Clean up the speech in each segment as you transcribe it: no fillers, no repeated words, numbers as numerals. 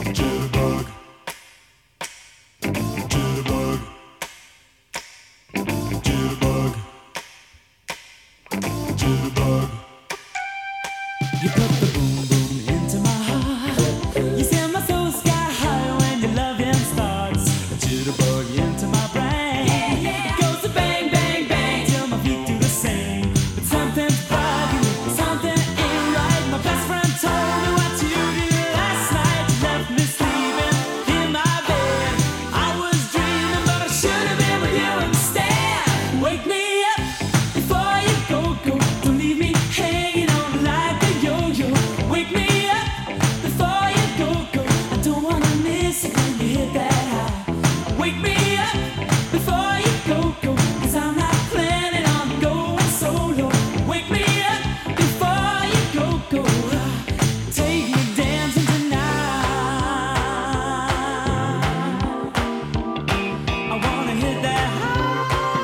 Jitterbug, jitterbug, jitterbug, jitterbug. You put the boom boom into my heart. You send my soul sky high when your loving starts. A jitterbug into my brain. It goes to bang bang bang till my feet do the same. But something's bugging me, something ain't right. My best friend told me what you did last night. You left me sleeping in my bed. I was dreaming, but I should have been with you instead. Wake me up before you go. Don't leave me hanging on like a yo-yo. Wake me up before you go. I don't wanna miss it when you hit that high. Wake me up before you go. 'Cause I'm not planning on going solo. Wake me up before you go. Take me dancing tonight. I wanna hit that high.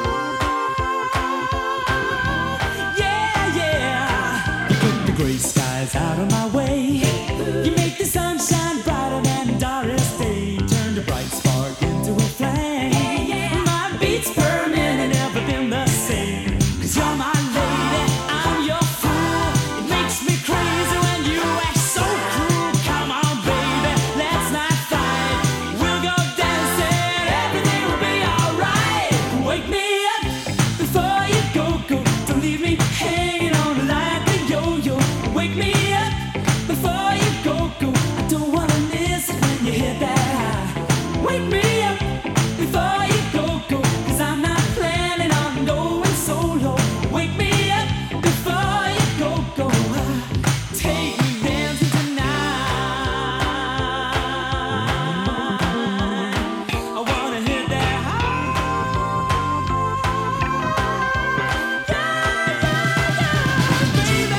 Yeah, yeah. You put the gray skies out of my way. You make the sunshine brighter than Doris Day. Turn the bright spark into a flame. My beats per minute never been the same. 'Cause you're my lady, I'm your fool. It makes me crazy when you act so cruel. Come on, baby, let's not fight. We'll go dancing, everything will be alright. Wake me up before you go. Don't leave me hanging on like a yo-yo. Wake me up before you go. I don't wanna miss it when you hit that high. Wake me up before you go. 'Cause I'm not planning on going solo. Wake me up before you go. Take me dancing tonight. I wanna hit that high. Baby.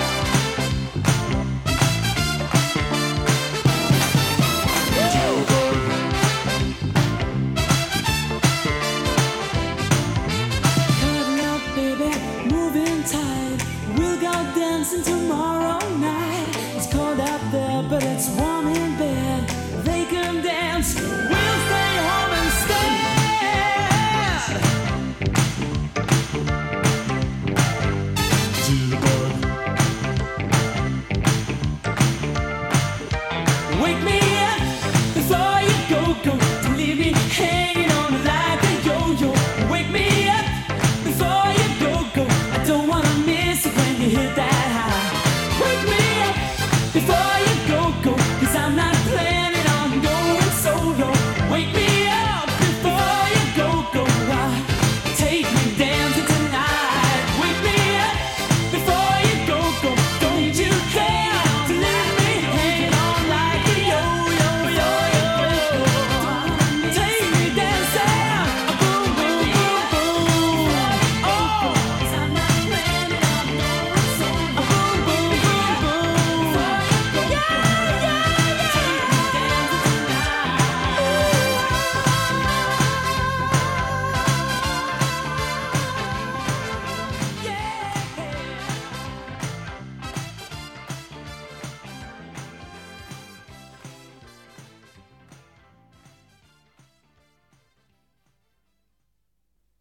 Cutting up, baby, moving tight. We'll go dancing tomorrow night. It's cold out there, but it's warm in bed. They can dance, we'll stay home instead. Jitterbug, Wake me